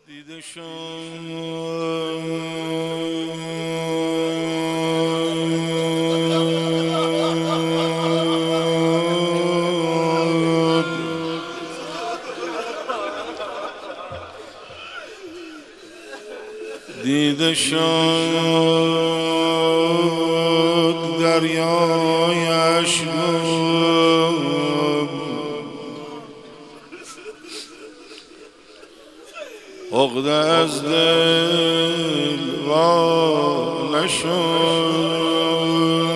دیده شد دیده شد دریای اشک عقده از دل وا نشد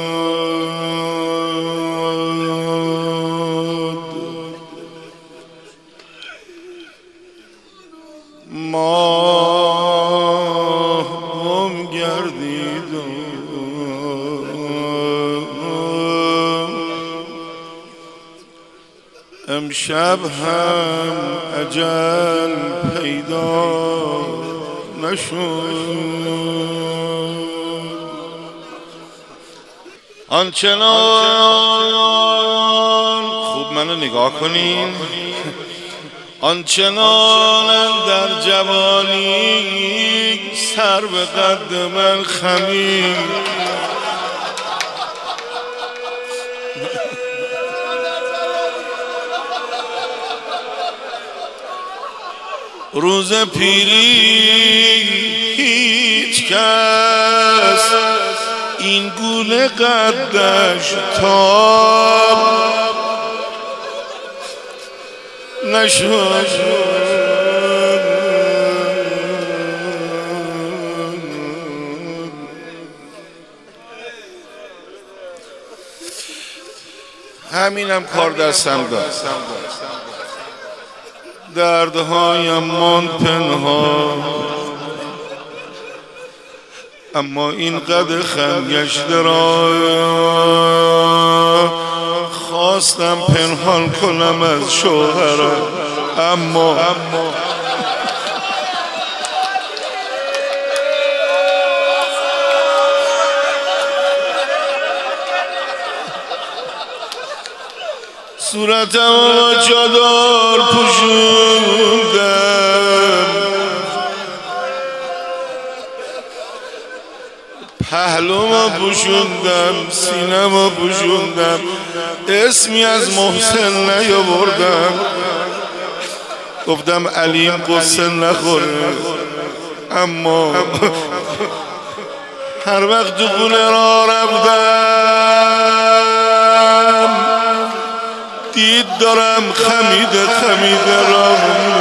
ماه گم گردید امشب هم اجل پیدا نشد آنچنان خوب منو نگاه کنین آنچنان در جوانی سر به قد من خمید روز پیری هیچ کس این گونه قدش تاب نشد همینم کار دستم داد دردهایم ماند پنهان اما این قد خم گشته را خواستم پنهان کنم از شوهرم اما صورتم را چادر پوشوندم پهلومو پوشوندم سینمو پوشوندم اسمی از محسن نیاوردم گفتم علیم قصه نخوره اما هر وقت تو خونه را رفتم دید دارم خمیده را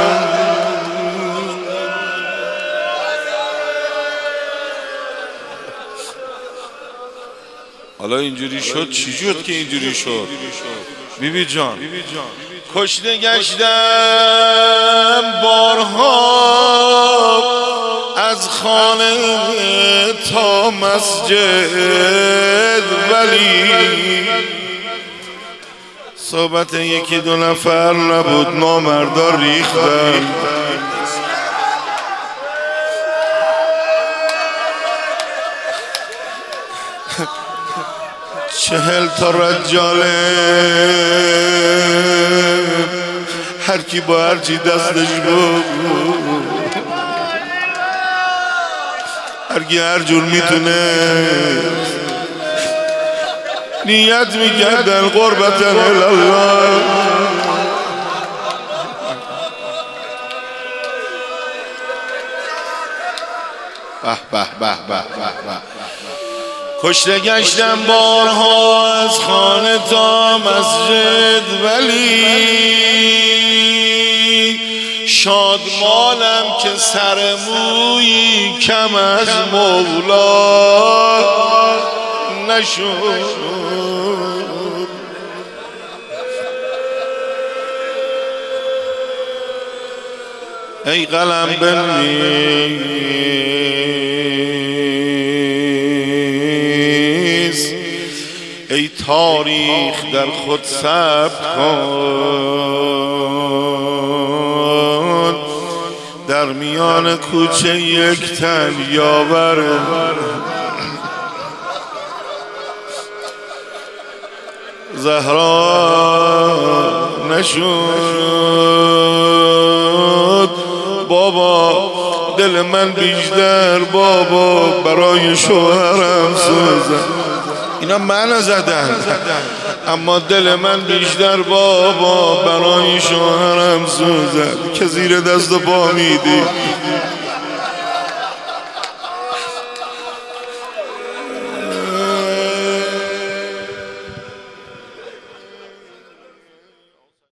حالا اینجوری شد چی شد که اینجوری شد بیبی جان کشته گشتم بارها از خانه تا مسجد ولی صحبت یکی دو نفر نبود نامردار ریختن 40 تا رجاله هر کی با هر چی دستش بود هر کی هر جور میتونه نیت میکردن قربتن الله به به به به به کشته گشتم بارها از خانه تا مسجد ولی شادمانم که سر مویی کم از مولا نشد ای قلم بنویس ای تاریخ در خود ثبت کن در میان کوچه یک تن یاور زهرا نشد بابا دل من بیشتر بابا برای شوهرم سوزد. اینا منو زدن، اما دل من بیشتر بابا برای شوهرم سوزد که زیر دست و پا میدی